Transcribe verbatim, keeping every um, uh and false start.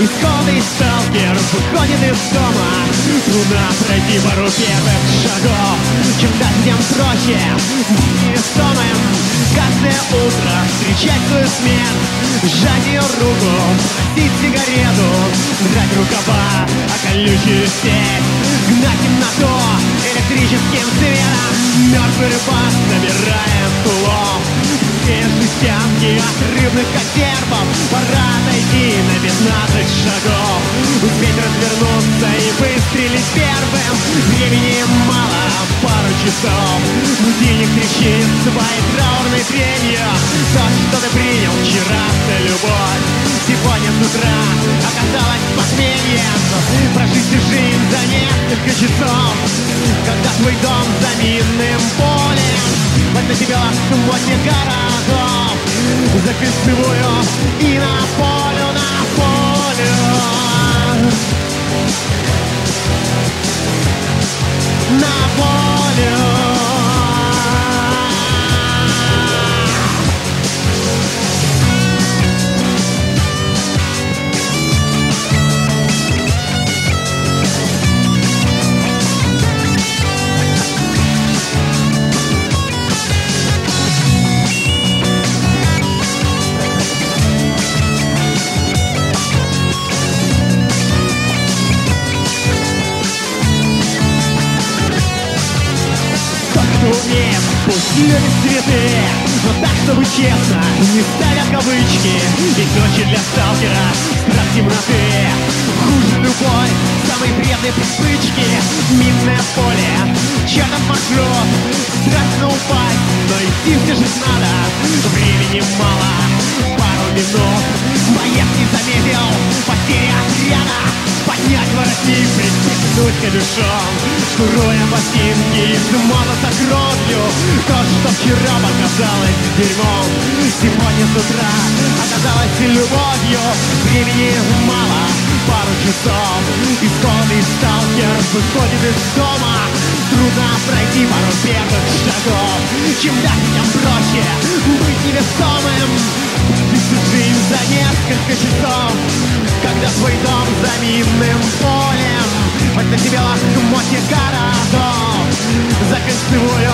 Исконный сталкер выходит из дома. Трудно пройти пару первых шагов. Чем дальше, тем проще быть невесомым. Каждое утро встречать свою смерть, сжать ее руку, просить сигарету, драть рукава, а колючую сеть, гнать темноту электрическим светом. Мертвый рыбак набирает улов, все жестянки от рыбных консервов. Пора отойти на пятнадцать шагов, успеть развернуться и выстрелить первым. Времени мало, пару часов. Будильник трещит своей траурной тренью. То, что ты принял вчера за любовь, сегодня с утра оказалось похмельем. Прожить всю жизнь за несколько часов, когда твой дом за минным полем. Вот на тебя сотни городов, за кольцевую и на полю, на полю. На полю. Умеем, пусть любит цветы, но так, чтобы честно, не ставя кавычки. Ведь ночи для сталкера страх темноты хуже любой самой вредной привычки. Минное поле, чертов маршрут, страшно упасть, но идти все же надо. Времени мало, пару минут, боец не заметил потери отряда. Поднять воротник, пристегнуть капюшон, шнуруя ботинки и смазаться кровью. То, что вчера показалось дерьмом, сегодня с утра оказалось любовью. Времени мало, пару часов. Исконный сталкер выходит из дома. Трудно пройти пару первых шагов. Чем дальше, тем проще быть невесомым. Всю жизнь за несколько часов, когда твой дом за минным полем. Вот на тебя лохмотья городов, за кольцевую